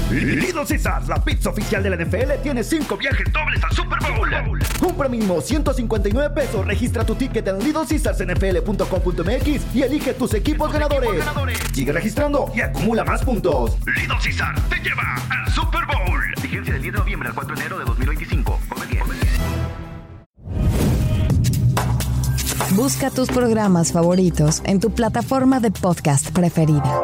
Little Caesars, la pizza oficial de la NFL, tiene 5 viajes dobles al Super Bowl. Compra mínimo $159. Registra tu ticket en LittleCaesarsNFL.com.mx y elige tus equipos ganadores. Sigue registrando y acumula más puntos. Little Caesars te lleva al Super Bowl. Vigencia del 10 de noviembre al 4 de enero de 2025. Come bien. Busca tus programas favoritos en tu plataforma de podcast preferida.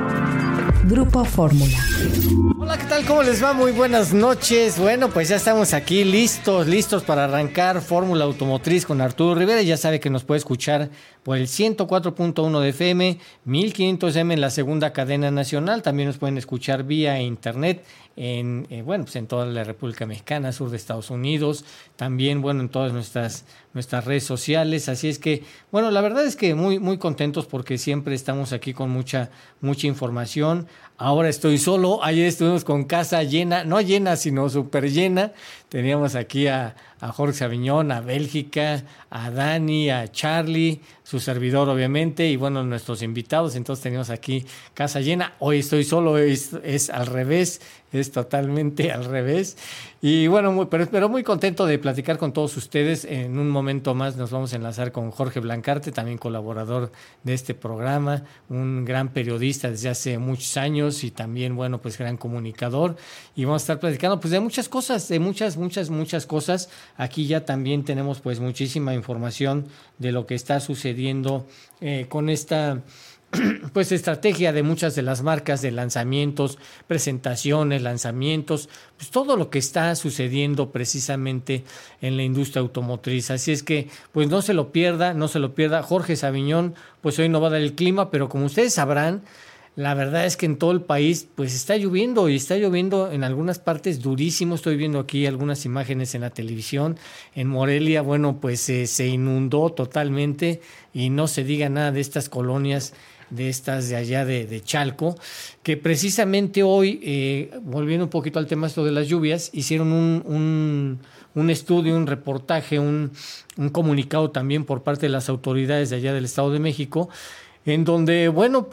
Grupo Fórmula. Hola, ¿qué tal? ¿Cómo les va? Muy buenas noches. Bueno, pues ya estamos aquí listos para arrancar Fórmula Automotriz con Arturo Rivera. Ya sabe que nos puede escuchar por el 104.1 de FM, 1500M en la segunda cadena nacional. También nos pueden escuchar vía internet en toda la República Mexicana, sur de Estados Unidos, también, en todas nuestras redes sociales. Así es que, la verdad es que muy contentos porque siempre estamos aquí con mucha información. Ahora estoy solo. Ayer estuvimos con casa llena, no llena, sino súper llena. Teníamos aquí a Jorge Saviñón, a Bélgica, a Dani, a Charlie, su servidor obviamente, y nuestros invitados. Entonces teníamos aquí casa llena. Hoy estoy solo, es al revés, es totalmente al revés. Y pero muy contento de platicar con todos ustedes. En un momento más nos vamos a enlazar con Jorge Blancarte, también colaborador de este programa, un gran periodista desde hace muchos años y también, gran comunicador. Y vamos a estar platicando de muchas cosas, de muchas cosas. Aquí ya también tenemos muchísima información de lo que está sucediendo con esta estrategia de muchas de las marcas de lanzamientos, presentaciones, lanzamientos, todo lo que está sucediendo precisamente en la industria automotriz. Así es que no se lo pierda. Jorge Saviñón hoy no va a dar el clima, pero como ustedes sabrán, la verdad es que en todo el país está lloviendo y está lloviendo en algunas partes durísimo. Estoy viendo aquí algunas imágenes en la televisión. En Morelia, se inundó totalmente y no se diga nada de estas colonias de estas de allá de Chalco, que precisamente hoy, volviendo un poquito al tema esto de las lluvias, hicieron un estudio, un reportaje, un comunicado también por parte de las autoridades de allá del Estado de México, en donde,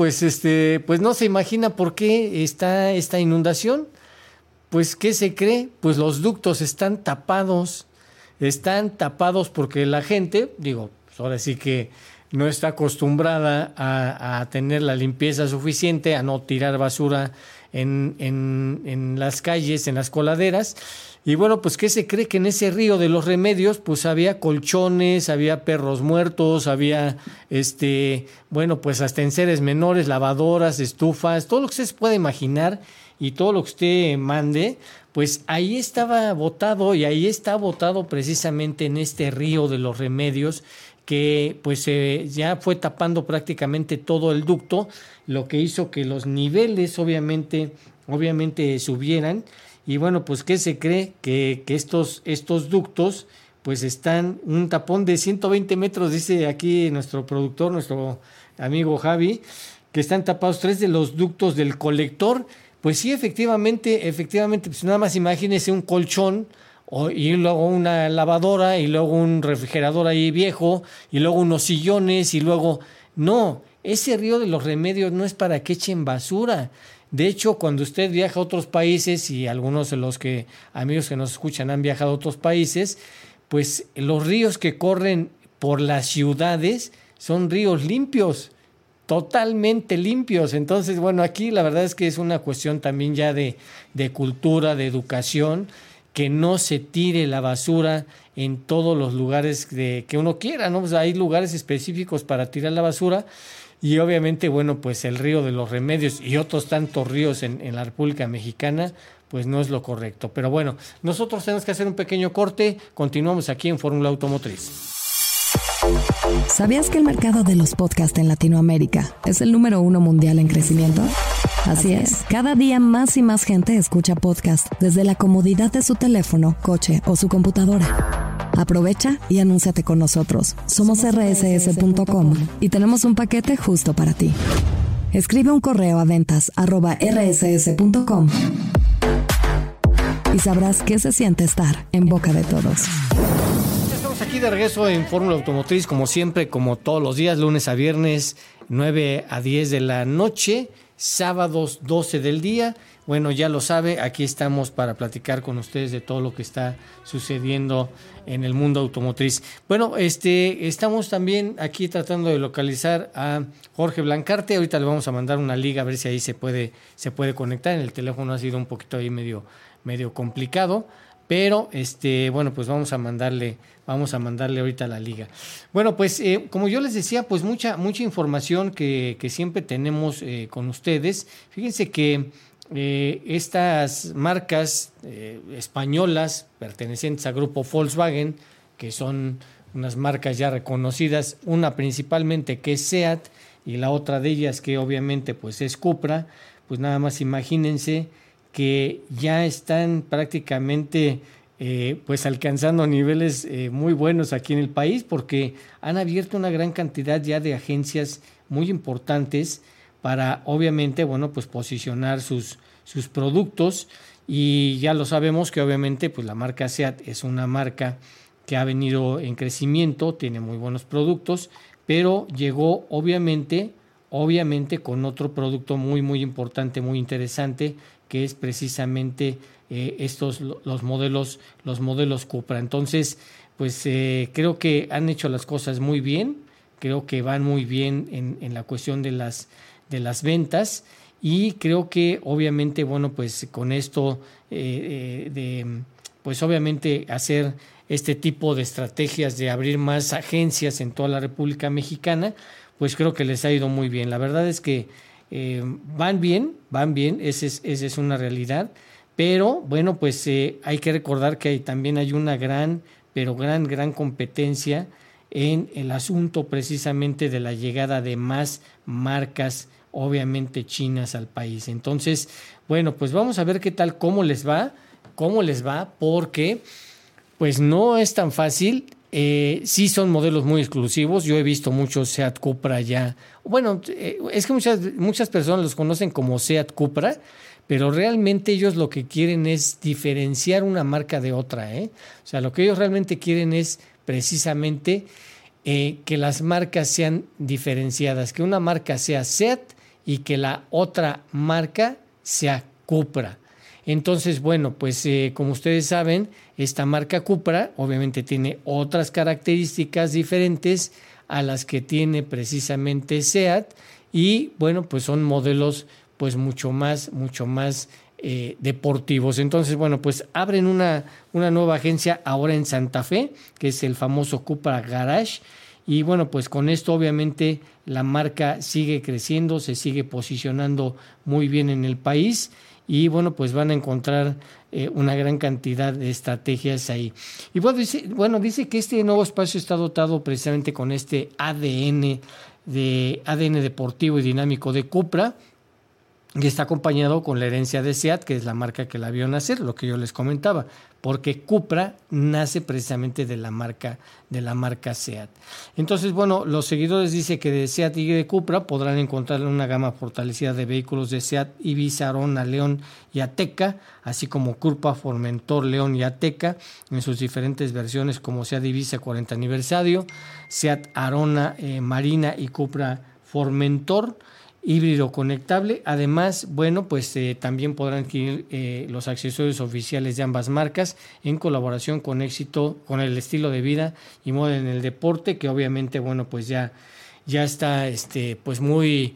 no se imagina por qué está esta inundación. ¿Qué se cree? Los ductos están tapados porque la gente, ahora sí que no está acostumbrada a tener la limpieza suficiente, a no tirar basura en las calles, en las coladeras. Y ¿qué se cree? Que en ese río de los Remedios había colchones, había perros muertos, había hasta enseres menores, lavadoras, estufas, todo lo que usted se pueda imaginar y todo lo que usted mande, ahí estaba botado, y ahí está botado precisamente en este río de los Remedios, que ya fue tapando prácticamente todo el ducto, lo que hizo que los niveles obviamente subieran. Y ¿qué se cree? Que estos ductos están un tapón de 120 metros, dice aquí nuestro productor, nuestro amigo Javi, que están tapados 3 de los ductos del colector. Sí, efectivamente, nada más imagínese un colchón, y luego una lavadora, y luego un refrigerador ahí viejo, y luego unos sillones, y luego... No, ese río de los Remedios no es para que echen basura. De hecho, cuando usted viaja a otros países, y algunos de los amigos que nos escuchan han viajado a otros países, los ríos que corren por las ciudades son ríos limpios, totalmente limpios. Entonces, aquí la verdad es que es una cuestión también ya de cultura, de educación, que no se tire la basura en todos los lugares que uno quiera, ¿no? Hay lugares específicos para tirar la basura, y obviamente, el río de los Remedios y otros tantos ríos en la República Mexicana, no es lo correcto. Pero nosotros tenemos que hacer un pequeño corte. Continuamos aquí en Fórmula Automotriz. ¿Sabías que el mercado de los podcasts en Latinoamérica es el número 1 mundial en crecimiento? Así es. Cada día más y más gente escucha podcast desde la comodidad de su teléfono, coche o su computadora. Aprovecha y anúnciate con nosotros. Somos rss.com y tenemos un paquete justo para ti. Escribe un correo a ventas@rss.com y sabrás qué se siente estar en boca de todos. Estamos aquí de regreso en Fórmula Automotriz, como siempre, como todos los días, lunes a viernes, 9 a 10 de la noche. sábados 12 del día. Bueno, ya lo sabe, aquí estamos para platicar con ustedes de todo lo que está sucediendo en el mundo automotriz. Bueno, estamos también aquí tratando de localizar a Jorge Blancarte. Ahorita le vamos a mandar una liga a ver si ahí se puede conectar. En el teléfono ha sido un poquito ahí medio complicado, pero bueno, pues vamos a mandarle ahorita la liga. Bueno, pues como yo les decía, pues mucha información que siempre tenemos con ustedes. Fíjense que estas marcas españolas pertenecientes al grupo Volkswagen, que son unas marcas ya reconocidas, una principalmente que es SEAT y la otra de ellas que obviamente pues es Cupra, pues nada más imagínense que ya están prácticamente pues alcanzando niveles muy buenos aquí en el país, porque han abierto una gran cantidad ya de agencias muy importantes para obviamente, bueno, pues posicionar sus productos. Y ya lo sabemos que obviamente pues la marca SEAT es una marca que ha venido en crecimiento, tiene muy buenos productos, pero llegó obviamente con otro producto muy importante, muy interesante, que es precisamente los modelos Cupra. Entonces, pues creo que han hecho las cosas muy bien, creo que van muy bien en la cuestión de las ventas, y creo que obviamente, bueno, pues con esto pues obviamente hacer este tipo de estrategias de abrir más agencias en toda la República Mexicana, pues creo que les ha ido muy bien. La verdad es que van bien, esa es una realidad, pero bueno, pues hay que recordar que también hay una gran competencia en el asunto precisamente de la llegada de más marcas, obviamente chinas, al país. Entonces, bueno, pues vamos a ver cómo les va, porque pues no es tan fácil. Sí son modelos muy exclusivos. Yo he visto muchos Seat Cupra ya. Bueno, es que muchas personas los conocen como Seat Cupra, pero realmente ellos lo que quieren es diferenciar una marca de otra, O sea, lo que ellos realmente quieren es precisamente que las marcas sean diferenciadas, que una marca sea Seat y que la otra marca sea Cupra. Entonces, bueno, pues como ustedes saben, esta marca Cupra obviamente tiene otras características diferentes a las que tiene precisamente SEAT, y bueno, pues son modelos pues mucho más deportivos. Entonces, bueno, pues abren una nueva agencia ahora en Santa Fe, que es el famoso Cupra Garage. Y bueno, pues con esto obviamente la marca sigue creciendo, se sigue posicionando muy bien en el país, y bueno, pues van a encontrar una gran cantidad de estrategias ahí. Y bueno, dice que este nuevo espacio está dotado precisamente con este ADN deportivo y dinámico de Cupra, y está acompañado con la herencia de SEAT, que es la marca que la vio nacer, lo que yo les comentaba, porque Cupra nace precisamente de la marca SEAT. Entonces, bueno, los seguidores dicen que de SEAT y de Cupra podrán encontrar una gama fortalecida de vehículos de SEAT, Ibiza, Arona, León y Ateca, así como Cupra, Formentor, León y Ateca en sus diferentes versiones, como SEAT Ibiza 40 aniversario, SEAT Arona, Marina y Cupra Formentor híbrido conectable. Además, bueno, pues también podrán adquirir los accesorios oficiales de ambas marcas en colaboración con éxito, con el estilo de vida y moda en el deporte, que obviamente, bueno, pues ya está pues muy,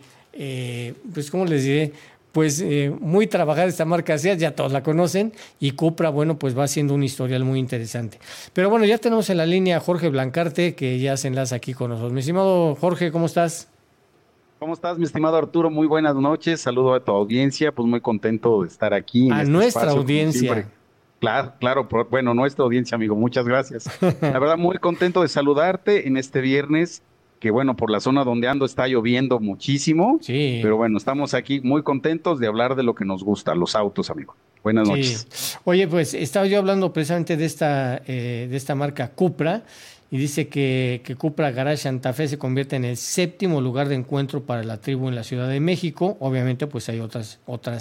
pues ¿cómo les diré? Pues muy trabajada esta marca SEAT, ya todos la conocen, y Cupra, bueno, pues va haciendo un historial muy interesante. Pero bueno, ya tenemos en la línea a Jorge Blancarte, que ya se enlaza aquí con nosotros. Mi estimado Jorge, ¿cómo estás? ¿Cómo estás, mi estimado Arturo? Muy buenas noches. Saludo a tu audiencia. Pues muy contento de estar aquí en a este nuestra espacio, audiencia. Claro, bueno, nuestra audiencia, amigo. Muchas gracias. La verdad, muy contento de saludarte en este viernes, que bueno, por la zona donde ando está lloviendo muchísimo. Sí. Pero bueno, estamos aquí muy contentos de hablar de lo que nos gusta, los autos, amigo. Buenas noches. Oye, pues estaba yo hablando precisamente de esta marca Cupra, y dice que Cupra Garage Santa Fe se convierte en el 7º lugar de encuentro para la tribu en la Ciudad de México. Obviamente, pues hay otras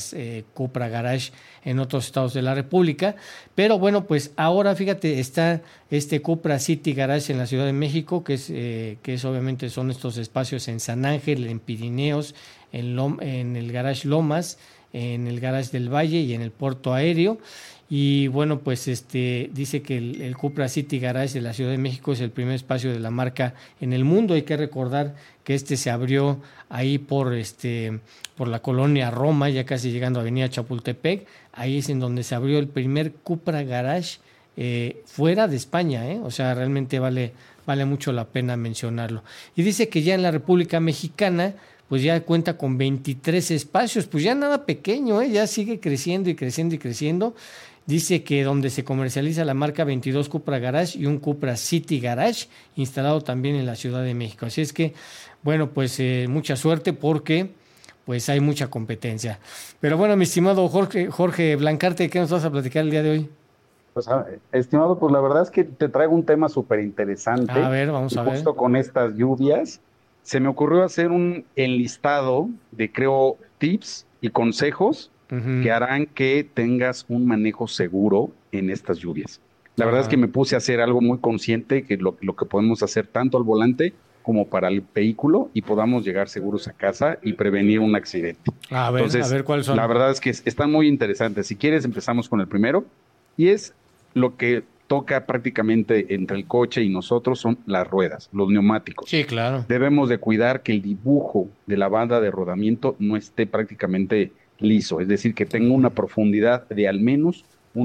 Cupra Garage en otros estados de la República. Pero bueno, pues ahora fíjate, está este Cupra City Garage en la Ciudad de México, que es obviamente son estos espacios en San Ángel, en Pirineos, en el Garage Lomas, en el Garage del Valle y en el Puerto Aéreo. Y bueno, pues dice que el Cupra City Garage de la Ciudad de México es el primer espacio de la marca en el mundo. Hay que recordar que se abrió ahí por la colonia Roma, ya casi llegando a Avenida Chapultepec. Ahí es en donde se abrió el primer Cupra Garage fuera de España, o sea, realmente vale mucho la pena mencionarlo. Y dice que ya en la República Mexicana pues ya cuenta con 23 espacios, pues ya nada pequeño, ya sigue creciendo y creciendo y creciendo. Dice que donde se comercializa la marca 22 Cupra Garage y un Cupra City Garage, instalado también en la Ciudad de México. Así es que, bueno, pues mucha suerte porque pues hay mucha competencia. Pero bueno, mi estimado Jorge Blancarte, ¿qué nos vas a platicar el día de hoy? Pues, estimado, pues la verdad es que te traigo un tema súper interesante. A ver, vamos a ver. Justo con estas lluvias, se me ocurrió hacer un enlistado de, creo, tips y consejos que harán que tengas un manejo seguro en estas lluvias. La verdad es que me puse a hacer algo muy consciente, que lo que podemos hacer tanto al volante como para el vehículo y podamos llegar seguros a casa y prevenir un accidente. Entonces, a ver cuáles son. La verdad es que están muy interesantes. Si quieres, empezamos con el primero, y es lo que toca prácticamente entre el coche y nosotros, son las ruedas, los neumáticos. Sí, claro. Debemos de cuidar que el dibujo de la banda de rodamiento no esté prácticamente liso, es decir, que tenga una profundidad de al menos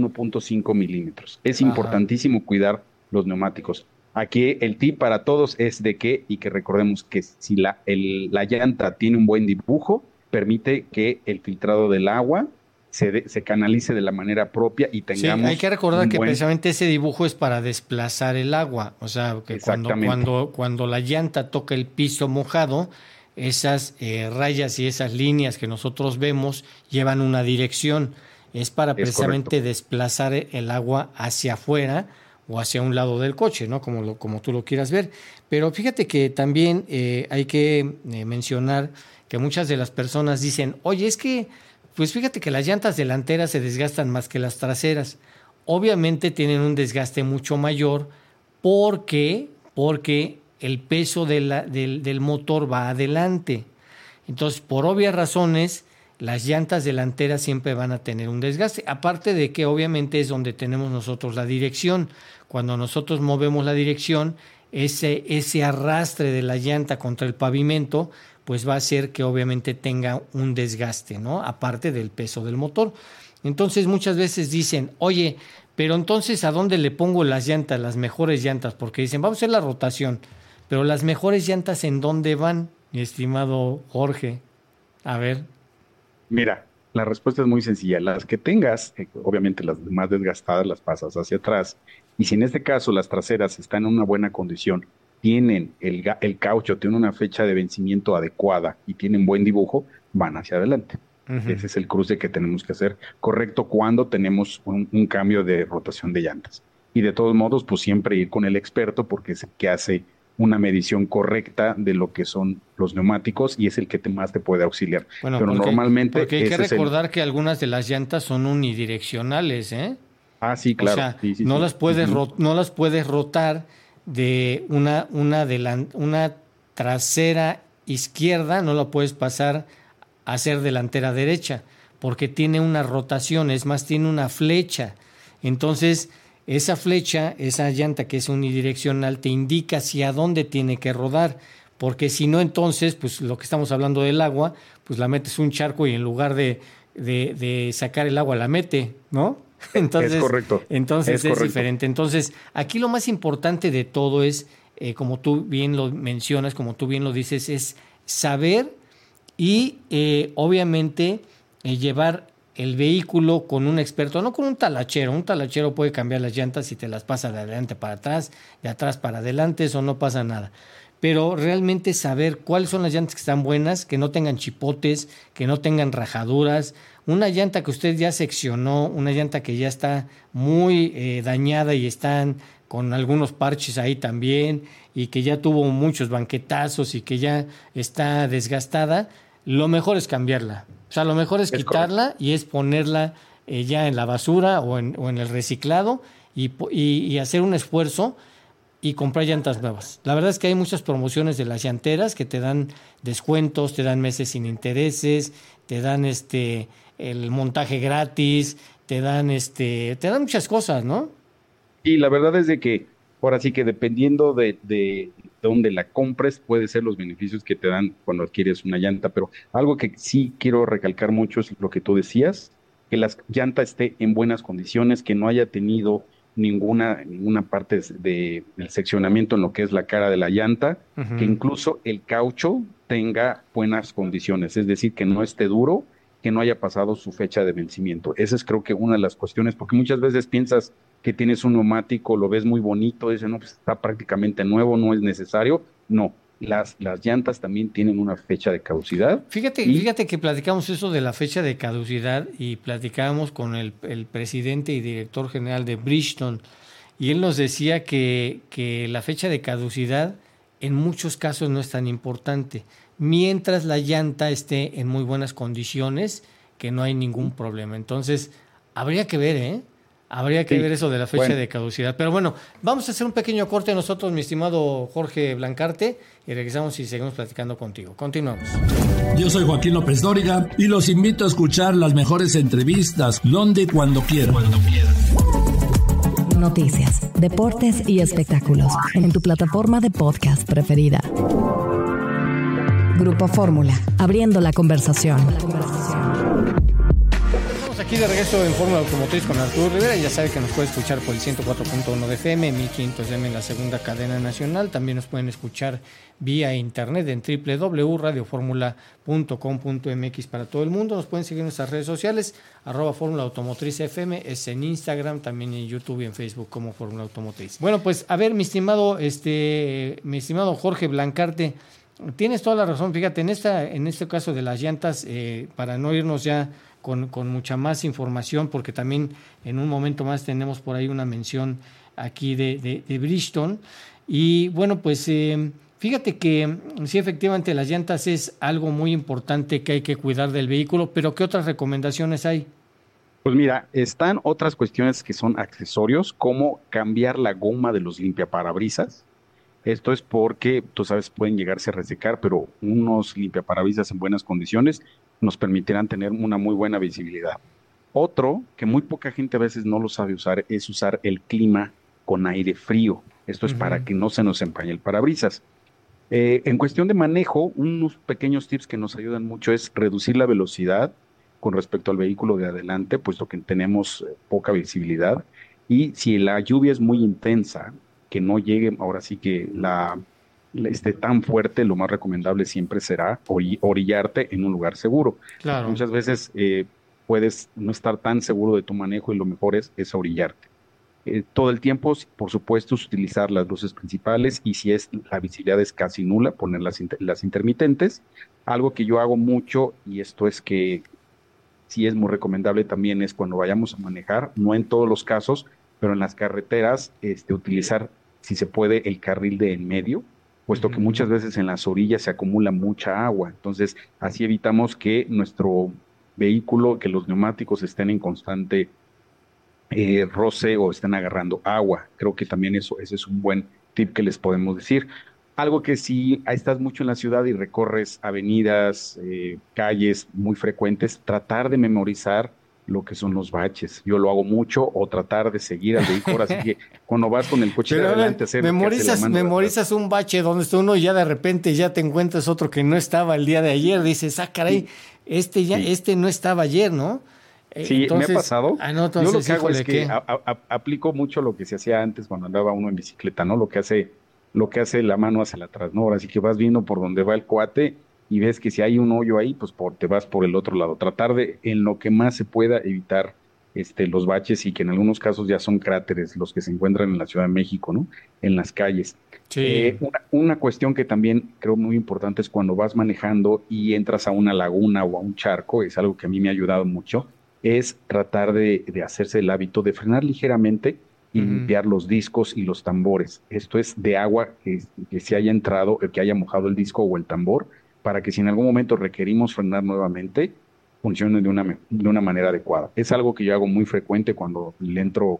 1.5 milímetros. Es importantísimo cuidar los neumáticos. Aquí el tip para todos es de que recordemos que si la llanta tiene un buen dibujo, permite que el filtrado del agua se canalice de la manera propia y tengamos... Sí, hay que recordar que precisamente ese dibujo es para desplazar el agua, o sea, que cuando la llanta toca el piso mojado, esas rayas y esas líneas que nosotros vemos llevan una dirección, es para precisamente desplazar el agua hacia afuera o hacia un lado del coche, ¿no? Como tú lo quieras ver. Pero fíjate que también hay que mencionar que muchas de las personas dicen, oye, es que pues fíjate que las llantas delanteras se desgastan más que las traseras. Obviamente tienen un desgaste mucho mayor porque el peso del motor va adelante. Entonces, por obvias razones, las llantas delanteras siempre van a tener un desgaste. Aparte de que obviamente es donde tenemos nosotros la dirección. Cuando nosotros movemos la dirección, ese arrastre de la llanta contra el pavimento pues va a hacer que obviamente tenga un desgaste, ¿no? Aparte del peso del motor. Entonces muchas veces dicen, oye, pero entonces ¿a dónde le pongo las llantas, las mejores llantas? Porque dicen, vamos a hacer la rotación, pero las mejores llantas, ¿en dónde van, mi estimado Jorge? A ver. Mira, la respuesta es muy sencilla. Las que tengas, obviamente las más desgastadas las pasas hacia atrás. Y si en este caso las traseras están en una buena condición, tienen el caucho, tienen una fecha de vencimiento adecuada y tienen buen dibujo, van hacia adelante. Ese es el cruce que tenemos que hacer correcto cuando tenemos un cambio de rotación de llantas. Y de todos modos, pues siempre ir con el experto porque es el que hace una medición correcta de lo que son los neumáticos y es el que más te puede auxiliar. Bueno, pero normalmente... Porque hay que recordar que algunas de las llantas son unidireccionales, ¿eh? Ah, sí, claro. O sea, sí, no las puedes rotar de una trasera izquierda, no la puedes pasar a ser delantera derecha, porque tiene una rotación, es más, tiene una flecha. Entonces, esa flecha, esa llanta que es unidireccional, te indica hacia dónde tiene que rodar, porque si no, entonces, pues lo que estamos hablando del agua, pues la metes un charco y en lugar de sacar el agua, la mete, ¿no? Entonces, es correcto. Entonces es diferente. Entonces, aquí lo más importante de todo es, como tú bien lo mencionas, como tú bien lo dices, es saber y obviamente llevar el vehículo con un experto, no con un talachero. Un talachero puede cambiar las llantas y te las pasa de adelante para atrás, de atrás para adelante, eso no pasa nada. Pero realmente saber cuáles son las llantas que están buenas, que no tengan chipotes, que no tengan rajaduras. Una llanta que usted ya seccionó, una llanta que ya está muy dañada y están con algunos parches ahí también y que ya tuvo muchos banquetazos y que ya está desgastada, lo mejor es cambiarla. O sea, lo mejor es quitarla correcto. Y es ponerla ya en la basura o en el reciclado y hacer un esfuerzo y comprar llantas nuevas. La verdad es que hay muchas promociones de las llanteras que te dan descuentos, te dan meses sin intereses, te dan el montaje gratis, te dan muchas cosas, ¿no? Y la verdad es de que ahora sí que dependiendo de dónde la compres, puede ser los beneficios que te dan cuando adquieres una llanta. Pero algo que sí quiero recalcar mucho es lo que tú decías, que la llanta esté en buenas condiciones, que no haya tenido ninguna parte del seccionamiento en lo que es la cara de la llanta, que incluso el caucho tenga buenas condiciones, es decir, que no esté duro, que no haya pasado su fecha de vencimiento. Esa es creo que una de las cuestiones, porque muchas veces piensas que tienes un neumático, lo ves muy bonito, dices, no, pues está prácticamente nuevo, no es necesario. No, las llantas también tienen una fecha de caducidad. Fíjate que platicamos eso de la fecha de caducidad y platicábamos con el presidente y director general de Bridgestone y él nos decía que la fecha de caducidad en muchos casos no es tan importante, mientras la llanta esté en muy buenas condiciones, que no hay ningún problema. Entonces, habría que ver, Habría que ver eso de la fecha de caducidad. Pero bueno, vamos a hacer un pequeño corte nosotros, mi estimado Jorge Blancarte, y regresamos y seguimos platicando contigo. Continuamos. Yo soy Joaquín López Dóriga y los invito a escuchar las mejores entrevistas donde y cuando quieran. Noticias, deportes y espectáculos en tu plataforma de podcast preferida. Grupo Fórmula, abriendo la conversación. Aquí de regreso en Fórmula Automotriz con Arturo Rivera. Ya sabe que nos puede escuchar por el 104.1 de FM, 1500 de M en la segunda cadena nacional. También nos pueden escuchar vía internet en www.radioformula.com.mx para todo el mundo. Nos pueden seguir en nuestras redes sociales, @Fórmula Automotriz FM, es en Instagram, también en YouTube y en Facebook como Fórmula Automotriz. Bueno, pues a ver, mi estimado Jorge Blancarte, tienes toda la razón. Fíjate, en este caso de las llantas, para no irnos ya con mucha más información, porque también en un momento más tenemos por ahí una mención aquí de Bridgestone. Y bueno, pues fíjate que sí, efectivamente las llantas es algo muy importante que hay que cuidar del vehículo, pero ¿qué otras recomendaciones hay? Pues mira, están otras cuestiones que son accesorios, como cambiar la goma de los limpiaparabrisas. Esto es porque, tú sabes, pueden llegarse a resecar, pero unos limpiaparabrisas en buenas condiciones nos permitirán tener una muy buena visibilidad. Otro, que muy poca gente a veces no lo sabe usar, es usar el clima con aire frío. Esto es para que no se nos empañe el parabrisas. En cuestión de manejo, unos pequeños tips que nos ayudan mucho es reducir la velocidad con respecto al vehículo de adelante, puesto que tenemos poca visibilidad. Y si la lluvia es muy intensa, que no llegue, ahora sí que esté tan fuerte, lo más recomendable siempre será orillarte en un lugar seguro. Claro. Muchas veces puedes no estar tan seguro de tu manejo y lo mejor es orillarte. Todo el tiempo, por supuesto, es utilizar las luces principales y si la visibilidad es casi nula, poner las intermitentes. Algo que yo hago mucho, y esto es que sí es muy recomendable también, es cuando vayamos a manejar, no en todos los casos, pero en las carreteras, utilizar, si se puede, el carril de en medio, puesto que muchas veces en las orillas se acumula mucha agua. Entonces, así evitamos que nuestro vehículo, que los neumáticos estén en constante roce o estén agarrando agua. Creo que también ese es un buen tip que les podemos decir. Algo que si estás mucho en la ciudad y recorres avenidas, calles muy frecuentes, tratar de memorizar lo que son los baches. Yo lo hago mucho, o tratar de seguir al vehículo, así que cuando vas con el coche de adelante, memorizas un bache donde está uno y ya de repente ya te encuentras otro que no estaba el día de ayer, dices, caray, este no estaba ayer, ¿no? Sí, entonces, me ha pasado. Entonces, yo lo que hago es que aplico mucho lo que se hacía antes cuando andaba uno en bicicleta, ¿no? Lo que hace la mano hacia la atrás, ¿no? Así que vas viendo por dónde va el cuate y ves que si hay un hoyo ahí, pues te vas por el otro lado. Tratar de, en lo que más se pueda, evitar los baches, y que en algunos casos ya son cráteres los que se encuentran en la Ciudad de México, ¿no? En las calles. Sí. Una cuestión que también creo muy importante es cuando vas manejando y entras a una laguna o a un charco, es algo que a mí me ha ayudado mucho, es tratar de hacerse el hábito de frenar ligeramente y limpiar los discos y los tambores. Esto es de agua que se haya entrado, que haya mojado el disco o el tambor, para que si en algún momento requerimos frenar nuevamente, funcione de una manera adecuada. Es algo que yo hago muy frecuente cuando le entro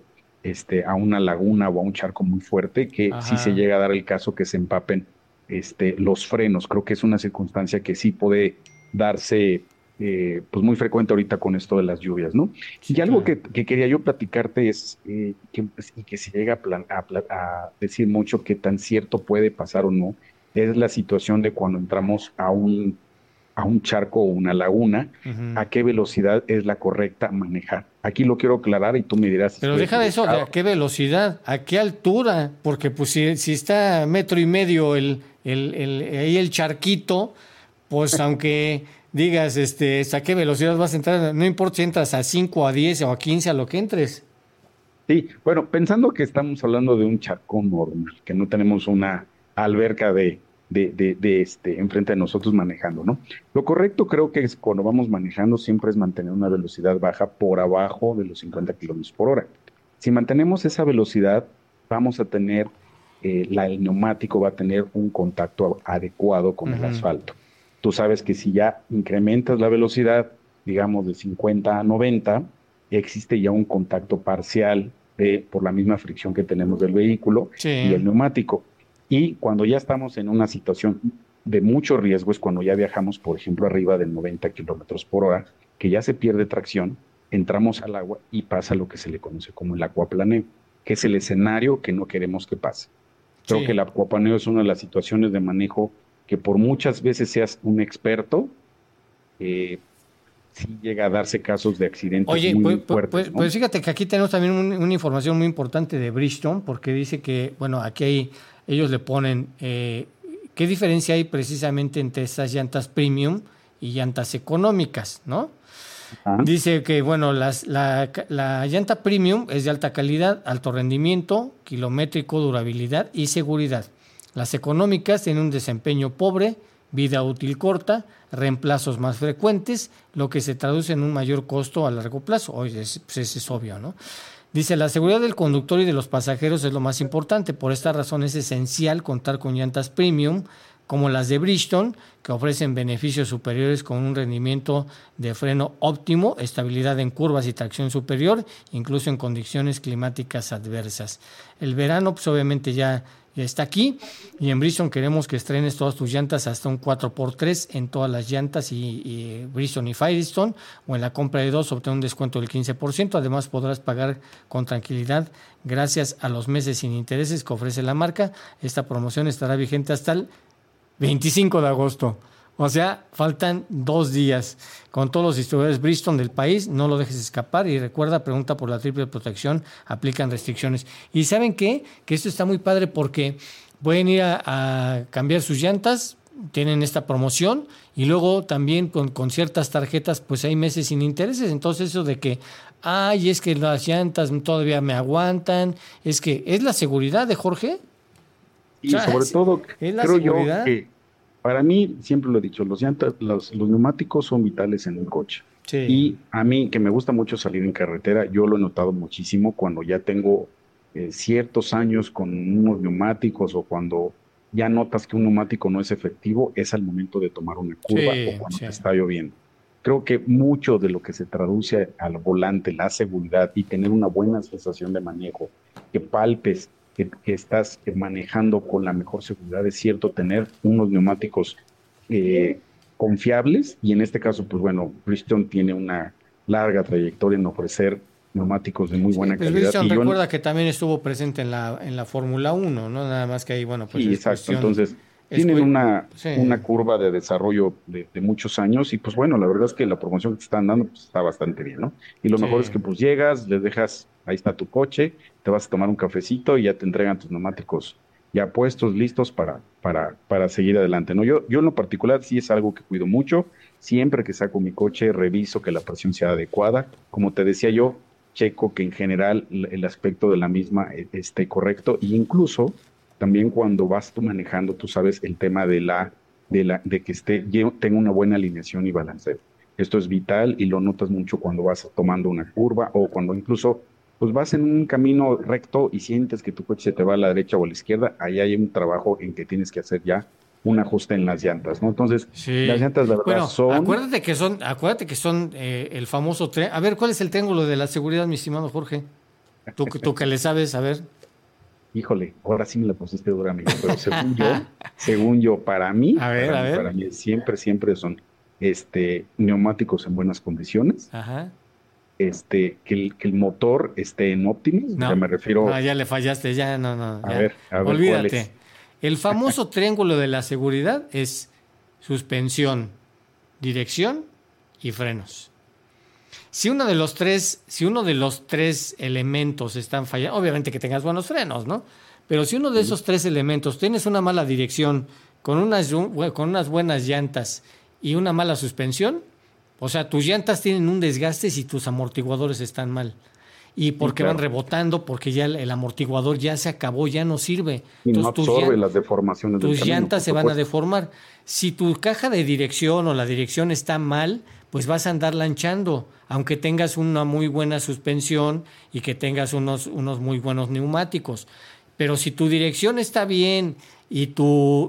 a una laguna o a un charco muy fuerte, que sí se llega a dar el caso que se empapen los frenos. Creo que es una circunstancia que sí puede darse pues muy frecuente ahorita con esto de las lluvias, ¿no? Sí, y algo claro. que quería yo platicarte es y que se llega a decir mucho que tan cierto puede pasar o no, es la situación de cuando entramos a un charco o una laguna, a qué velocidad es la correcta manejar. Aquí lo quiero aclarar y tú me dirás si Pero estoy deja de eso, ¿de a equivocado. qué velocidad? ¿A qué altura? Porque pues si está a 1.5 metros ahí el charquito, pues aunque digas a qué velocidad vas a entrar, no importa si entras a 5, a 10 o a 15, a lo que entres. Sí, bueno, pensando que estamos hablando de un charco normal, que no tenemos una alberca enfrente de nosotros manejando, ¿no? Lo correcto creo que es cuando vamos manejando siempre es mantener una velocidad baja por abajo de los 50 kilómetros por hora. Si mantenemos esa velocidad, vamos a tener, el neumático va a tener un contacto adecuado con el asfalto. Tú sabes que si ya incrementas la velocidad, digamos de 50 a 90, existe ya un contacto parcial por la misma fricción que tenemos del vehículo y el Sí. neumático. Y cuando ya estamos en una situación de mucho riesgo, es cuando ya viajamos, por ejemplo, arriba de 90 kilómetros por hora, que ya se pierde tracción, entramos al agua y pasa lo que se le conoce como el acuaplaneo, que es el escenario que no queremos que pase. Creo Sí. que el acuaplaneo es una de las situaciones de manejo que por muchas veces seas un experto, sí llega a darse casos de accidentes Oye, muy pues, fuertes, ¿no? pues fíjate que aquí tenemos también una información muy importante de Bridgestone, porque dice que, bueno, ellos le ponen, ¿qué diferencia hay precisamente entre estas llantas premium y llantas económicas, ¿no? Ajá. Dice que, bueno, la llanta premium es de alta calidad, alto rendimiento, kilométrico, durabilidad y seguridad. Las económicas tienen un desempeño pobre, vida útil corta, reemplazos más frecuentes, lo que se traduce en un mayor costo a largo plazo. Oye, pues ese es obvio, ¿no? Dice, la seguridad del conductor y de los pasajeros es lo más importante. Por esta razón es esencial contar con llantas premium como las de Bridgestone, que ofrecen beneficios superiores con un rendimiento de freno óptimo, estabilidad en curvas y tracción superior, incluso en condiciones climáticas adversas. El verano, pues obviamente ya está aquí, y en Bridgestone queremos que estrenes todas tus llantas hasta un 4x3 en todas las llantas y Bridgestone y Firestone, o en la compra de dos obtén un descuento del 15%. Además podrás pagar con tranquilidad gracias a los meses sin intereses que ofrece la marca. Esta promoción estará vigente hasta el 25 de agosto. O sea, faltan 2 días. Con todos los distribuidores Bridgestone del país, no lo dejes escapar. Y recuerda, pregunta por la triple protección, aplican restricciones. ¿Y saben qué? Que esto está muy padre porque pueden ir a cambiar sus llantas, tienen esta promoción, y luego también con ciertas tarjetas, pues hay meses sin intereses. Entonces eso de que, ay, es que las llantas todavía me aguantan, es que es la seguridad de Jorge. O Y sea, sobre todo, es la creo yo seguridad. que para mí, siempre lo he dicho, los neumáticos son vitales en un coche. Sí. Y a mí, que me gusta mucho salir en carretera, yo lo he notado muchísimo cuando ya tengo ciertos años con unos neumáticos o cuando ya notas que un neumático no es efectivo, es al momento de tomar una curva Sí, o cuando sí. te está lloviendo. Creo que mucho de lo que se traduce al volante, la seguridad y tener una buena sensación de manejo, que palpes que estás manejando con la mejor seguridad, es cierto, tener unos neumáticos confiables, y en este caso, pues bueno, Bridgestone tiene una larga trayectoria en ofrecer neumáticos de muy buena Pues calidad. Bridgestone Y yo, recuerda que también estuvo presente en la Fórmula 1, ¿no? Nada más que ahí, bueno, pues sí, es exacto. cuestión. Entonces, tienen Sí. una curva de desarrollo de muchos años y pues bueno, la verdad es que la promoción que te están dando pues, está bastante bien, ¿no? Y lo Sí. mejor es que pues llegas, les dejas, ahí está tu coche, te vas a tomar un cafecito y ya te entregan tus neumáticos ya puestos, listos para seguir adelante, ¿no? Yo en lo particular sí es algo que cuido mucho. Siempre que saco mi coche, reviso que la presión sea adecuada. Como te decía yo, checo que en general el aspecto de la misma esté correcto, e incluso también cuando vas tú manejando, tú sabes el tema de que tenga una buena alineación y balanceo. Esto es vital y lo notas mucho cuando vas tomando una curva o cuando incluso pues vas en un camino recto y sientes que tu coche se te va a la derecha o a la izquierda. Ahí hay un trabajo en que tienes que hacer ya un ajuste en las llantas, ¿no? Entonces, Sí. las llantas, la verdad, Bueno, son... acuérdate que son el famoso a ver, ¿cuál es el triángulo de la seguridad, mi estimado Jorge? ¿Tú que le sabes? A ver. Híjole, ahora sí me la pusiste dura, amigo, pero según yo, para mí, A ver. para mí siempre son neumáticos en buenas condiciones, Ajá. que el motor esté en óptimo, No. ya me refiero. No, ya le fallaste, ya no. A Ya. ver, Olvídate. ¿cuál es? El famoso triángulo de la seguridad es suspensión, dirección y frenos. Si uno de los tres elementos están fallando, obviamente que tengas buenos frenos, ¿no? Pero si uno de esos tres elementos tienes una mala dirección con unas buenas llantas y una mala suspensión, o sea, tus llantas tienen un desgaste si tus amortiguadores están mal. Y porque claro. van rebotando, porque ya el amortiguador ya se acabó, ya no sirve. Y no Entonces, absorbe las deformaciones del tus camino, llantas por se van a supuesto. deformar. Si tu caja de dirección o la dirección está mal, pues vas a andar lanchando, aunque tengas una muy buena suspensión y que tengas unos muy buenos neumáticos. Pero si tu dirección está bien y tu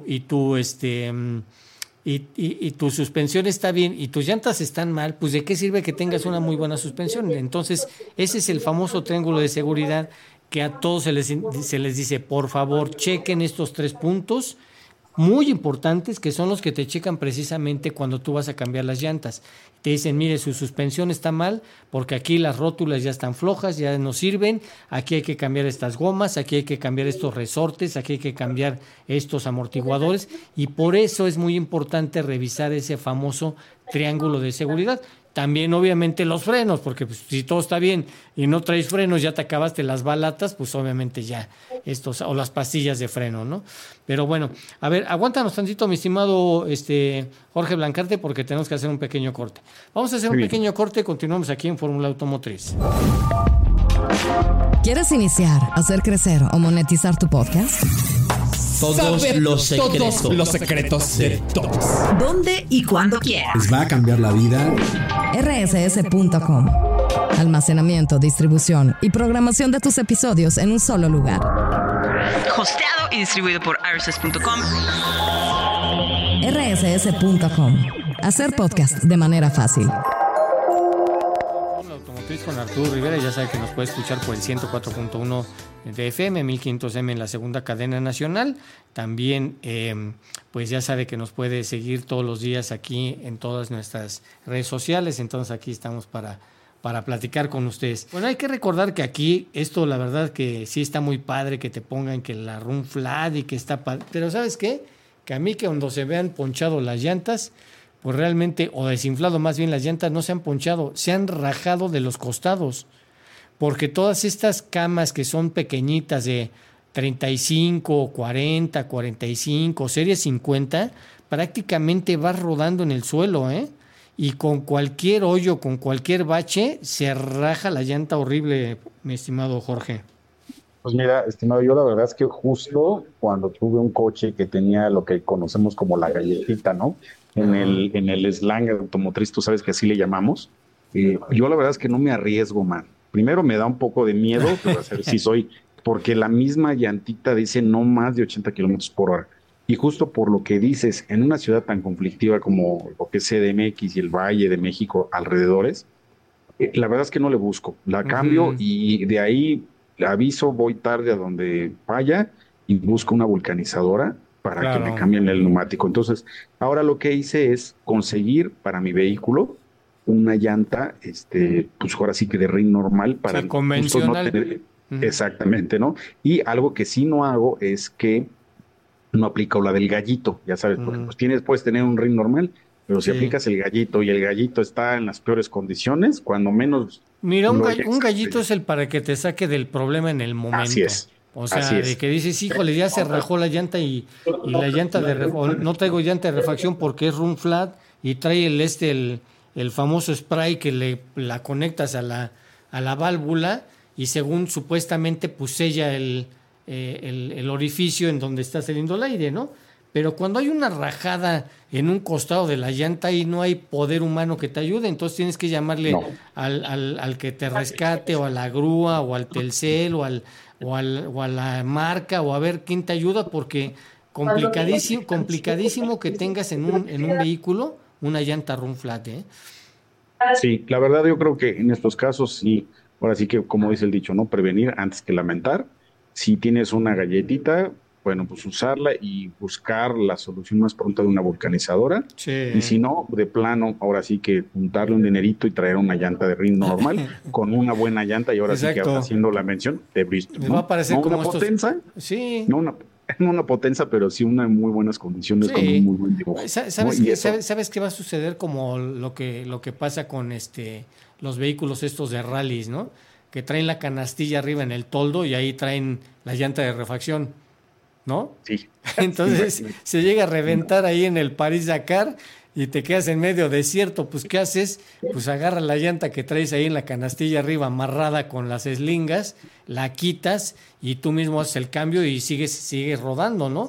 suspensión está bien y tus llantas están mal, pues ¿de qué sirve que tengas una muy buena suspensión? Entonces, ese es el famoso triángulo de seguridad que a todos se les dice, por favor, chequen estos 3 puntos muy importantes, que son los que te checan precisamente cuando tú vas a cambiar las llantas. Te dicen, mire, su suspensión está mal porque aquí las rótulas ya están flojas, ya no sirven, aquí hay que cambiar estas gomas, aquí hay que cambiar estos resortes, aquí hay que cambiar estos amortiguadores, y por eso es muy importante revisar ese famoso triángulo de seguridad. También, obviamente, los frenos, porque pues, si todo está bien y no traes frenos, ya te acabaste las balatas, pues obviamente ya o las pastillas de freno, ¿no? Pero bueno, a ver, aguántanos tantito, mi estimado Jorge Blancarte, porque tenemos que hacer un pequeño corte. Vamos a hacer un pequeño corte, continuamos aquí en Fórmula Automotriz. ¿Quieres iniciar, hacer crecer o monetizar tu podcast? Todos los secretos de todos. ¿Dónde y cuándo quieras? ¿Les va a cambiar la vida? rss.com. Almacenamiento, distribución y programación de tus episodios en un solo lugar. Hosteado y distribuido por rss.com. rss.com. Hacer podcast de manera fácil. Automotriz con Arturo Rivera, ya sabe que nos puede escuchar por el 104.1 de FM, 1500M en la segunda cadena nacional. También, pues ya sabe que nos puede seguir todos los días aquí en todas nuestras redes sociales. Entonces aquí estamos para platicar con ustedes. Bueno, hay que recordar que aquí, esto la verdad que sí está muy padre que te pongan que la run flat y que está padre. Pero ¿sabes qué? Que a mí que cuando se vean ponchado las llantas, pues realmente, o desinflado más bien, las llantas no se han ponchado, se han rajado de los costados. Porque todas estas camas que son pequeñitas de 35, 40, 45, serie 50, prácticamente va rodando en el suelo, ¿eh? Y con cualquier hoyo, con cualquier bache, se raja la llanta horrible, mi estimado Jorge. Pues mira, estimado, yo la verdad es que justo cuando tuve un coche que tenía lo que conocemos como la galletita, ¿no? En el slang automotriz, tú sabes que así le llamamos. Yo la verdad es que no me arriesgo, man. Primero me da un poco de miedo, pero a ver si soy, porque la misma llantita dice no más de 80 kilómetros por hora. Y justo por lo que dices, en una ciudad tan conflictiva como lo que es CDMX y el Valle de México alrededores, la verdad es que no le busco. La cambio y de ahí aviso, voy tarde a donde vaya y busco una vulcanizadora para que me cambien el neumático. Entonces, ahora lo que hice es conseguir para mi vehículo una llanta, pues ahora sí que de ring normal para convencional. No tener, exactamente, ¿no? Y algo que sí no hago es que no aplico la del gallito, ya sabes, porque pues puedes tener un ring normal, pero si aplicas el gallito y el gallito está en las peores condiciones, cuando menos... Mira, un gallito es el para que te saque del problema en el momento. Así es. O sea, de que dices, híjole, ya se rajó la llanta y la llanta no traigo llanta de refacción porque es run flat y trae el famoso spray que la conectas a la válvula y según supuestamente pues sella el orificio en donde está saliendo el aire, ¿no? Pero cuando hay una rajada en un costado de la llanta y no hay poder humano que te ayude, entonces tienes que llamarle al que te rescate o a la grúa o al Telcel o a la marca o a ver quién te ayuda, porque complicadísimo que tengas en un vehículo una llanta run flat, ¿eh? Sí, la verdad yo creo que en estos casos sí, ahora sí que, como dice el dicho, ¿no? Prevenir antes que lamentar. Si tienes una galletita, bueno, pues usarla y buscar la solución más pronta de una vulcanizadora. Sí. Y si no, de plano, ahora sí que juntarle un dinerito y traer una llanta de ring normal con una buena llanta, y ahora sí que haciendo la mención de Bristol. Me ¿no? va a parecer no como una estos... potencia, Sí. no una potencia, pero sí una en muy buenas condiciones, con un muy buen dibujo. ¿Sabes qué va a suceder? Como lo que pasa con los vehículos estos de rallies, ¿no? Que traen la canastilla arriba en el toldo y ahí traen la llanta de refacción, ¿no? Sí. Entonces se llega a reventar ahí en el París-Dakar y te quedas en medio desierto. Pues, ¿qué haces? Pues agarra la llanta que traes ahí en la canastilla arriba amarrada con las eslingas, la quitas y tú mismo haces el cambio y sigues rodando, ¿no?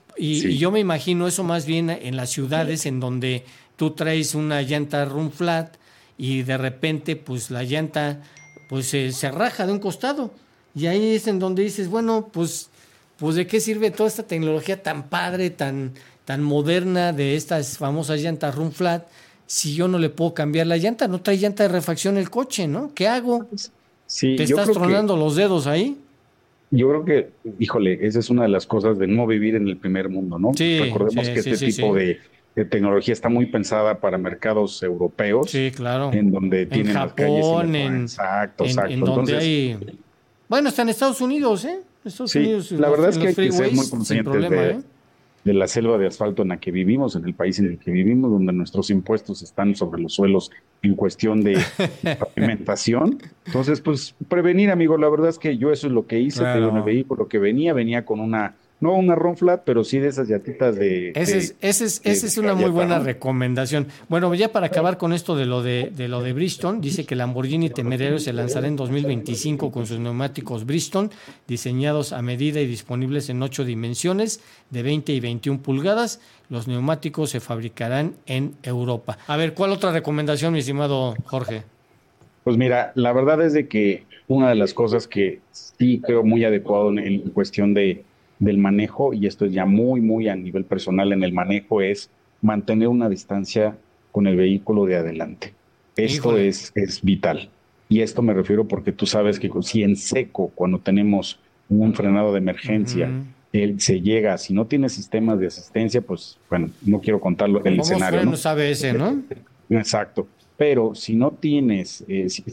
Y yo me imagino eso más bien en las ciudades en donde tú traes una llanta run flat y de repente pues la llanta pues se raja de un costado y ahí es en donde dices, bueno, pues ¿de qué sirve toda esta tecnología tan padre, tan moderna de estas famosas llantas run flat si yo no le puedo cambiar la llanta? No trae llanta de refacción el coche, ¿no? ¿Qué hago? Sí, ¿Te estás tronando los dedos ahí? Yo creo que, híjole, esa es una de las cosas de no vivir en el primer mundo, ¿no? Sí, recordemos que este tipo de tecnología está muy pensada para mercados europeos. Sí, claro. En donde tienen Japón, las calles. Exacto. En donde entonces, hay... Bueno, está en Estados Unidos, ¿eh? Estados Unidos, la verdad es que hay que ser muy conscientes de la selva de asfalto en la que vivimos, en el país en el que vivimos, donde nuestros impuestos están sobre los suelos en cuestión de pavimentación. Entonces, pues, prevenir, amigo, la verdad es que yo eso es lo que hice. Claro. En el vehículo que venía con no una run flat, pero sí de esas llantitas de... Esa es una muy buena recomendación. Bueno, ya para acabar con esto de lo de Bridgestone, dice que Lamborghini Temerario se lanzará en 2025 con sus neumáticos Bridgestone, diseñados a medida y disponibles en 8 dimensiones, de 20 y 21 pulgadas. Los neumáticos se fabricarán en Europa. A ver, ¿cuál otra recomendación, mi estimado Jorge? Pues mira, la verdad es de que una de las cosas que sí creo muy adecuado en cuestión del manejo, y esto es ya muy, muy a nivel personal en el manejo, es mantener una distancia con el vehículo de adelante. Esto es vital. Y esto me refiero porque tú sabes que si en seco, cuando tenemos un frenado de emergencia, él se llega, si no tiene sistemas de asistencia, pues, bueno, no quiero contarlo el escenario, ¿no? ABS, ¿no? Exacto. Pero si no tienes,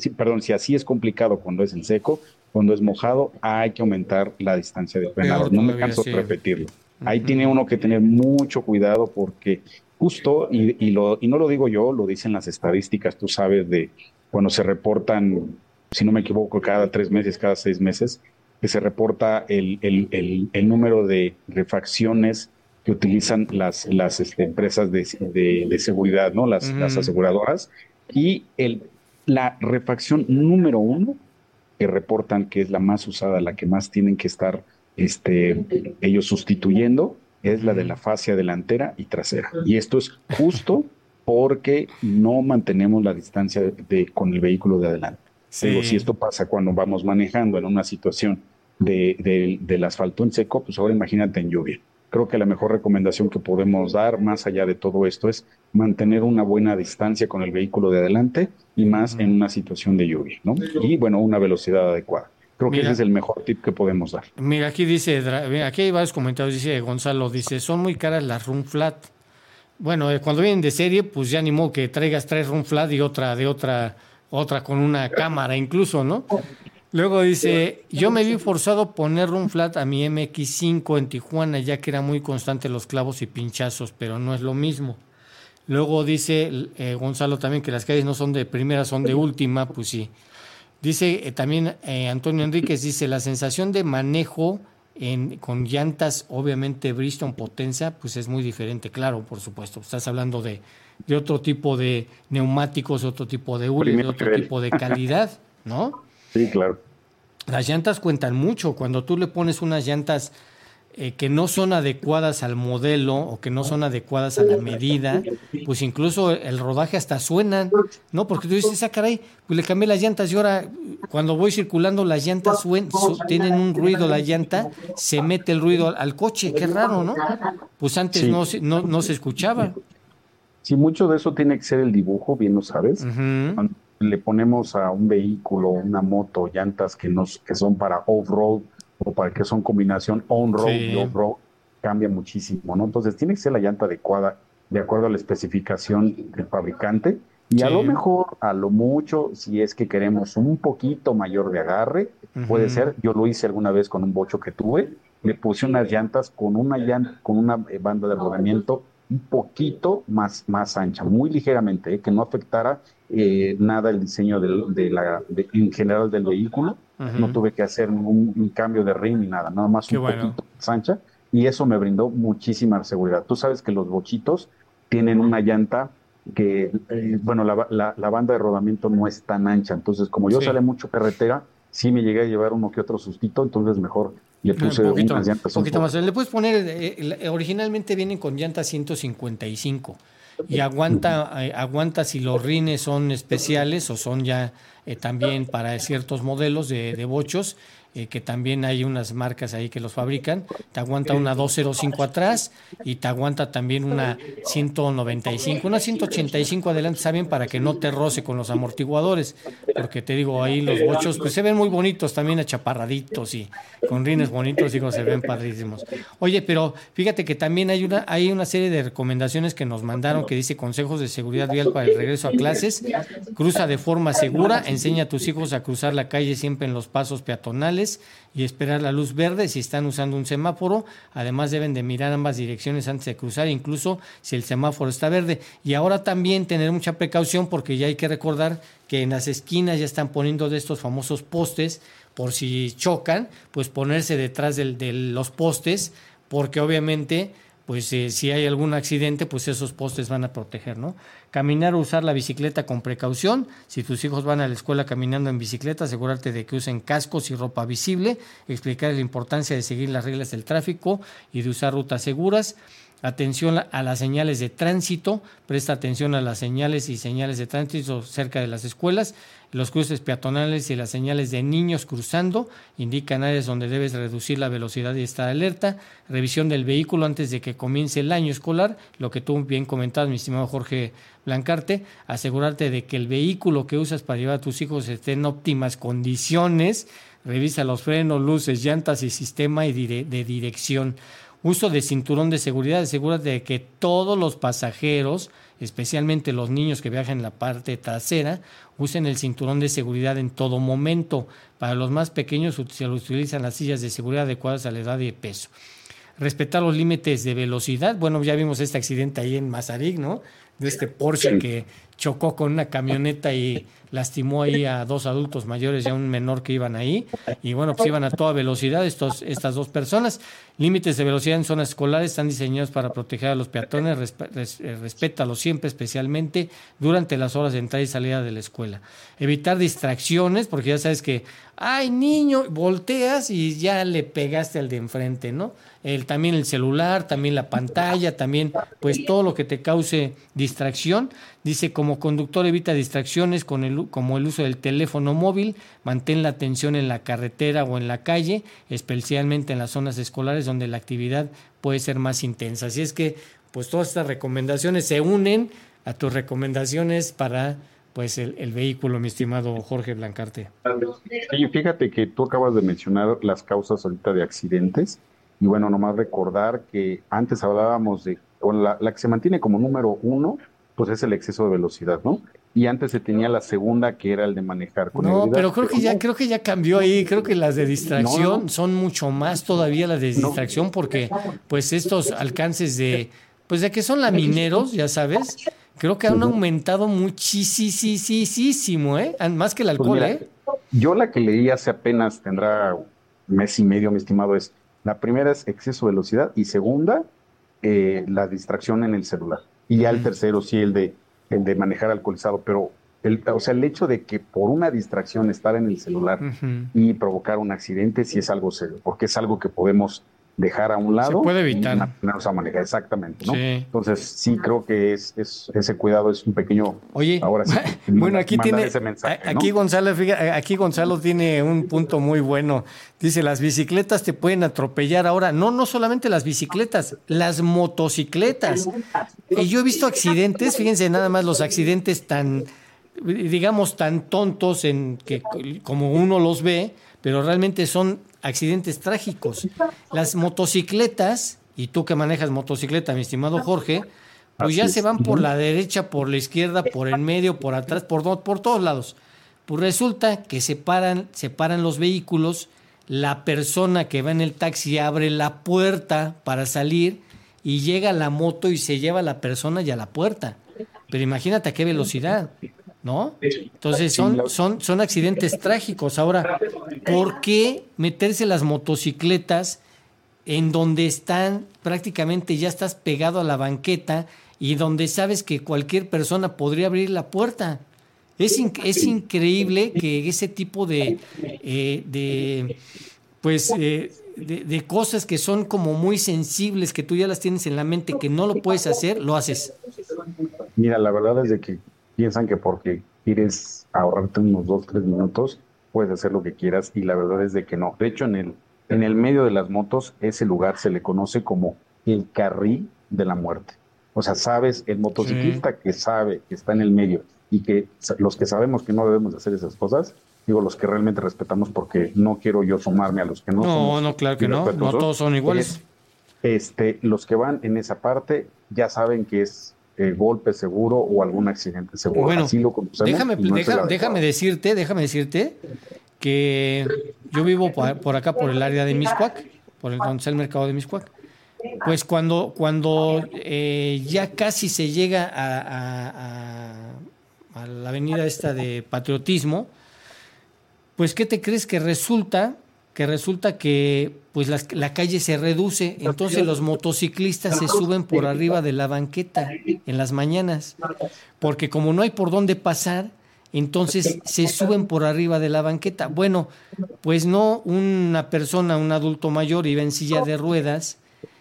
si así es complicado cuando es en seco, cuando es mojado, hay que aumentar la distancia de frenado. No me canso de repetirlo. Ahí tiene uno que tener mucho cuidado porque justo, y no lo digo yo, lo dicen las estadísticas, tú sabes, de cuando se reportan, si no me equivoco, cada 3 meses, cada 6 meses, que se reporta el número de refacciones que utilizan las empresas de seguridad, ¿no? Las aseguradoras, y la refacción número 1 que reportan que es la más usada, la que más tienen que estar ellos sustituyendo, es la de la fascia delantera y trasera. Y esto es justo porque no mantenemos la distancia con el vehículo de adelante. Sí. Digo, si esto pasa cuando vamos manejando en una situación del asfalto en seco, pues ahora imagínate en lluvia. Creo que la mejor recomendación que podemos dar, más allá de todo esto, es mantener una buena distancia con el vehículo de adelante y más en una situación de lluvia, ¿no? Y, bueno, una velocidad adecuada. Creo que ese es el mejor tip que podemos dar. Mira, aquí hay varios comentarios, dice Gonzalo, dice, son muy caras las run flat. Bueno, cuando vienen de serie, pues ya ni modo que traigas 3 run flat y otra con una cámara incluso, ¿no? Luego dice, yo me vi forzado a poner run flat a mi MX5 en Tijuana, ya que era muy constante los clavos y pinchazos, pero no es lo mismo. Luego dice Gonzalo también que las calles no son de primera, son de última, pues sí. Dice también Antonio Enríquez, dice, la sensación de manejo con llantas, obviamente Bridgestone Potenza, pues es muy diferente, claro, por supuesto. Estás hablando de otro tipo de neumáticos, otro tipo de hule, de otro tipo de calidad, ¿no? Sí, claro. Las llantas cuentan mucho. Cuando tú le pones unas llantas que no son adecuadas al modelo o que no son adecuadas a la medida, pues incluso el rodaje hasta suenan, ¿no? Porque tú dices, caray, pues le cambié las llantas y ahora cuando voy circulando las llantas tienen un ruido, la llanta, se mete el ruido al coche, qué raro, ¿no? Pues antes no se escuchaba. Sí, mucho de eso tiene que ser el dibujo, bien lo sabes. le ponemos a un vehículo, una moto, llantas que son para off-road o para que son combinación on-road y off-road, cambia muchísimo, ¿no? Entonces tiene que ser la llanta adecuada de acuerdo a la especificación del fabricante y a lo mejor, a lo mucho, si es que queremos un poquito mayor de agarre, puede ser. Yo lo hice alguna vez con un bocho que tuve, le puse unas llantas con una banda de rodamiento un poquito más ancha, muy ligeramente, que no afectara nada el diseño en general del vehículo. No tuve que hacer un cambio de ring ni nada, nada más poquito más ancha, y eso me brindó muchísima seguridad. Tú sabes que los bochitos tienen una llanta que, la banda de rodamiento no es tan ancha, entonces como yo salí mucho carretera, sí me llegué a llevar uno que otro sustito, entonces mejor le puse unas llantas un poquito más. Le puedes poner, originalmente vienen con llantas 155 y aguanta si los rines son especiales o son ya también para ciertos modelos de bochos, que también hay unas marcas ahí que los fabrican. Te aguanta una 205 atrás y te aguanta también una 195, una 185 adelante, está bien para que no te roce con los amortiguadores, porque te digo, ahí los bochos pues se ven muy bonitos, también achaparraditos y con rines bonitos, digo, se ven padrísimos. Oye, pero fíjate que también hay una serie de recomendaciones que nos mandaron que dice consejos de seguridad vial para el regreso a clases. Cruza de forma segura, enseña a tus hijos a cruzar la calle siempre en los pasos peatonales y esperar la luz verde si están usando un semáforo. Además deben de mirar ambas direcciones antes de cruzar, incluso si el semáforo está verde. Y ahora también tener mucha precaución, porque ya hay que recordar que en las esquinas ya están poniendo de estos famosos postes, por si chocan, pues ponerse detrás de los postes, porque obviamente pues si hay algún accidente, pues esos postes van a proteger, ¿no? Caminar o usar la bicicleta con precaución. Si tus hijos van a la escuela caminando en bicicleta, asegúrate de que usen cascos y ropa visible. Explicar la importancia de seguir las reglas del tráfico y de usar rutas seguras. Atención a las señales de tránsito, presta atención a las señales de tránsito cerca de las escuelas. Los cruces peatonales y las señales de niños cruzando indican áreas donde debes reducir la velocidad y estar alerta. Revisión del vehículo antes de que comience el año escolar, lo que tú bien comentabas, mi estimado Jorge Blancarte. Asegurarte de que el vehículo que usas para llevar a tus hijos esté en óptimas condiciones. Revisa los frenos, luces, llantas y sistema de dirección. Uso de cinturón de seguridad. Asegúrate de que todos los pasajeros, especialmente los niños que viajan en la parte trasera, usen el cinturón de seguridad en todo momento. Para los más pequeños se utilizan las sillas de seguridad adecuadas a la edad y peso. Respetar los límites de velocidad. Bueno, ya vimos este accidente ahí en Mazarik, ¿no? De este Porsche que chocó con una camioneta y lastimó ahí a 2 adultos mayores y a un menor que iban ahí. Y bueno, pues iban a toda velocidad estas 2 personas. Límites de velocidad en zonas escolares están diseñados para proteger a los peatones. Respétalos siempre, especialmente durante las horas de entrada y salida de la escuela. Evitar distracciones, porque ya sabes que, ¡ay, niño! Volteas y ya le pegaste al de enfrente, ¿no? También el celular, también la pantalla, también pues todo lo que te cause distracción. Dice, como conductor evita distracciones como el uso del teléfono móvil, mantén la atención en la carretera o en la calle, especialmente en las zonas escolares donde la actividad puede ser más intensa. Así es que pues todas estas recomendaciones se unen a tus recomendaciones para pues el vehículo, mi estimado Jorge Blancarte. Sí, fíjate que tú acabas de mencionar las causas ahorita de accidentes. Y bueno, nomás recordar que antes hablábamos de, la que se mantiene como número 1, pues es el exceso de velocidad, ¿no? Y antes se tenía la segunda, que era el de manejar con ebriedad. No, pero creo que ya cambió ahí. Creo que las de distracción son mucho más todavía las de distracción, porque pues estos alcances de que son lamineros, ya sabes, creo que han aumentado muchísimo, más que el alcohol, pues mira, Yo la que leí hace apenas, tendrá mes y medio, mi estimado, es la primera es exceso de velocidad y segunda, la distracción en el celular. Y ya el tercero, sí, el de manejar alcoholizado. Pero, el hecho de que por una distracción estar en el celular y provocar un accidente, sí es algo serio, porque es algo que podemos dejar a un lado. Se puede evitar. Y ponernos a manejar, exactamente, ¿no? Sí. Entonces, sí creo que ese cuidado es un pequeño... Oye, ahora sí, bueno, aquí tiene... Ese mensaje, aquí, ¿no? Gonzalo, fíjate, aquí Gonzalo tiene un punto muy bueno. Dice, las bicicletas te pueden atropellar ahora. No solamente las bicicletas, las motocicletas. Y yo he visto accidentes, fíjense nada más los accidentes tan digamos, tan tontos en que como uno los ve, pero realmente son accidentes trágicos. Las motocicletas, y tú que manejas motocicleta, mi estimado Jorge, pues ya se van por la derecha, por la izquierda, por el medio, por atrás, por todos lados. Pues resulta que se paran los vehículos, la persona que va en el taxi abre la puerta para salir y llega la moto y se lleva a la persona y a la puerta. Pero imagínate a qué velocidad, ¿no? Entonces son accidentes trágicos. Ahora, ¿por qué meterse las motocicletas en donde están prácticamente ya estás pegado a la banqueta y donde sabes que cualquier persona podría abrir la puerta? Es increíble que ese tipo de cosas que son como muy sensibles, que tú ya las tienes en la mente, que no lo puedes hacer, lo haces. Mira, la verdad es de que piensan que porque quieres ahorrarte unos 2-3 minutos, puedes hacer lo que quieras, y la verdad es de que no. De hecho, en el medio de las motos, ese lugar se le conoce como el carril de la muerte. O sea, sabes, el motociclista que sabe que está en el medio y que los que sabemos que no debemos de hacer esas cosas, digo, los que realmente respetamos, porque no quiero yo sumarme a los que no somos. No, claro que no todos son iguales. Los que van en esa parte ya saben que es golpe seguro o algún accidente seguro. Bueno, así lo conocemos. Déjame decirte que yo vivo por acá, por el área de Mixcoac, por donde está el mercado de Mixcoac. Pues cuando ya casi se llega a la avenida esta de Patriotismo, pues ¿qué te crees? Que resulta que pues la calle se reduce, entonces los motociclistas se suben por arriba de la banqueta en las mañanas, porque como no hay por dónde pasar, entonces se suben por arriba de la banqueta. Bueno, pues no, una persona, un adulto mayor, iba en silla de ruedas,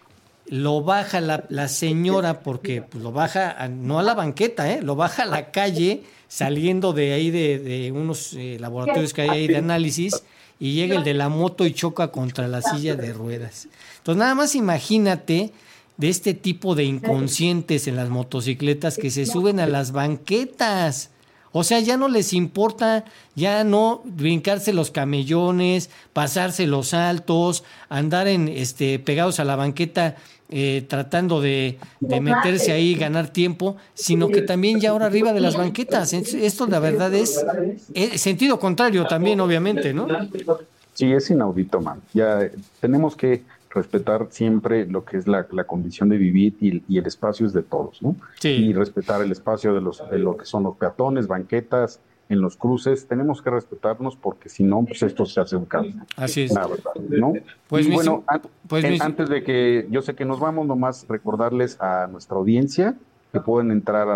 lo baja la señora, porque pues, lo baja no a la banqueta, lo baja a la calle, saliendo de ahí de unos laboratorios que hay ahí de análisis, y llega el de la moto y choca contra la silla de ruedas. Entonces nada más imagínate de este tipo de inconscientes en las motocicletas que se suben a las banquetas. O sea, ya no les importa, ya no brincarse los camellones, pasarse los altos, andar pegados a la banqueta tratando de meterse ahí y ganar tiempo, sino que también ya ahora arriba de las banquetas. Esto la verdad es sentido contrario también, obviamente, ¿no? Sí, es inaudito, man. Ya tenemos que respetar siempre lo que es la condición de vivir y el espacio es de todos, ¿no? Sí. Y respetar el espacio de lo que son los peatones, banquetas, en los cruces. Tenemos que respetarnos, porque si no, pues esto se hace un caos. Así es. La verdad, ¿no? Pues y bueno, antes de que yo sé que nos vamos, nomás recordarles a nuestra audiencia que pueden entrar a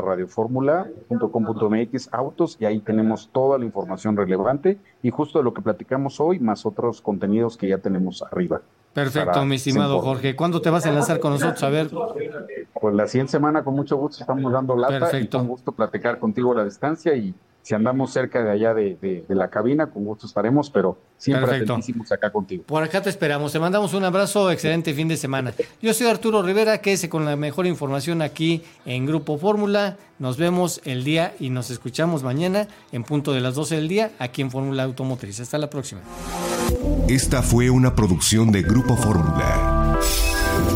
radioformula.com.mx autos, y ahí tenemos toda la información relevante y justo de lo que platicamos hoy, más otros contenidos que ya tenemos arriba. Perfecto, mi estimado Jorge. ¿Cuándo te vas a enlazar con nosotros? A ver. Pues la siguiente semana, con mucho gusto, estamos dando lata. Perfecto. Y con gusto platicar contigo a la distancia, y si andamos cerca de allá de la cabina, con gusto estaremos, pero siempre atentísimos acá contigo. Por acá te esperamos. Te mandamos un abrazo, excelente fin de semana. Yo soy Arturo Rivera, quédese con la mejor información aquí en Grupo Fórmula. Nos vemos el día y nos escuchamos mañana en punto de las 12 del día aquí en Fórmula Automotriz. Hasta la próxima. Esta fue una producción de Grupo Fórmula.